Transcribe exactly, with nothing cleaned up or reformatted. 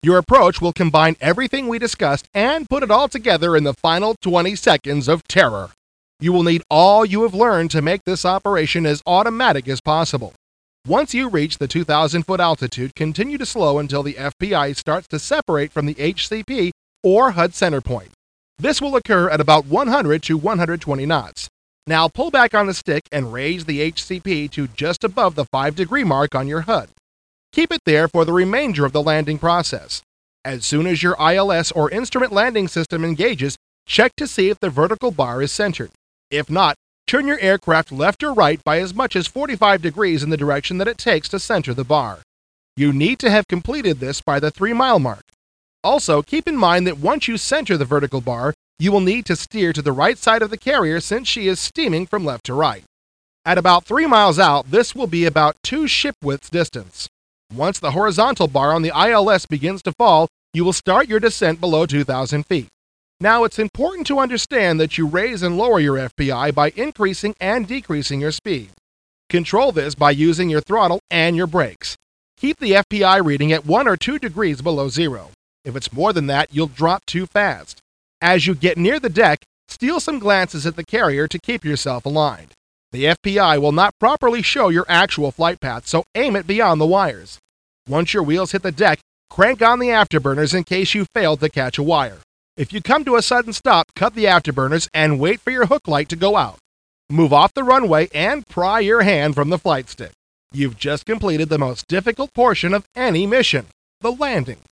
Your approach will combine everything we discussed and put it all together in the final twenty seconds of terror. You will need all you have learned to make this operation as automatic as possible. Once you reach the two thousand foot altitude, continue to slow until the F P I starts to separate from the H C P or H U D center point. This will occur at about one hundred to one hundred twenty knots. Now pull back on the stick and raise the H C P to just above the five degree mark on your H U D. Keep it there for the remainder of the landing process. As soon as your I L S or instrument landing system engages, check to see if the vertical bar is centered. If not, turn your aircraft left or right by as much as forty-five degrees in the direction that it takes to center the bar. You need to have completed this by the three mile mark. Also, keep in mind that once you center the vertical bar, you will need to steer to the right side of the carrier since she is steaming from left to right. At about three miles out, this will be about two ship widths distance. Once the horizontal bar on the I L S begins to fall, you will start your descent below two thousand feet. Now, it's important to understand that you raise and lower your F P I by increasing and decreasing your speed. Control this by using your throttle and your brakes. Keep the F P I reading at one or two degrees below zero. If it's more than that, you'll drop too fast. As you get near the deck, steal some glances at the carrier to keep yourself aligned. The F P I will not properly show your actual flight path, so aim it beyond the wires. Once your wheels hit the deck, crank on the afterburners in case you failed to catch a wire. If you come to a sudden stop, cut the afterburners and wait for your hook light to go out. Move off the runway and pry your hand from the flight stick. You've just completed the most difficult portion of any mission, the landing.